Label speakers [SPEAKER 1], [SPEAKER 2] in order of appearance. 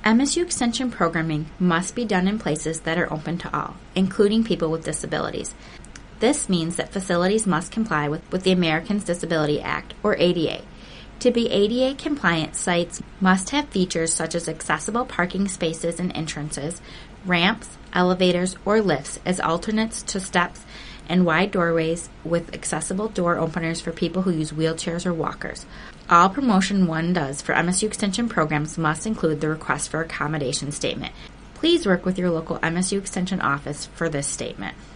[SPEAKER 1] MSU Extension programming must be done in places that are open to all, including people with disabilities. This means that facilities must comply with the Americans with Disabilities Act, or ADA. To be ADA compliant, sites must have features such as accessible parking spaces and entrances, ramps, elevators, or lifts as alternates to steps, and wide doorways with accessible door openers for people who use wheelchairs or walkers. All promotion one does for MSU Extension programs must include the request for accommodation statement. Please work with your local MSU Extension office for this statement.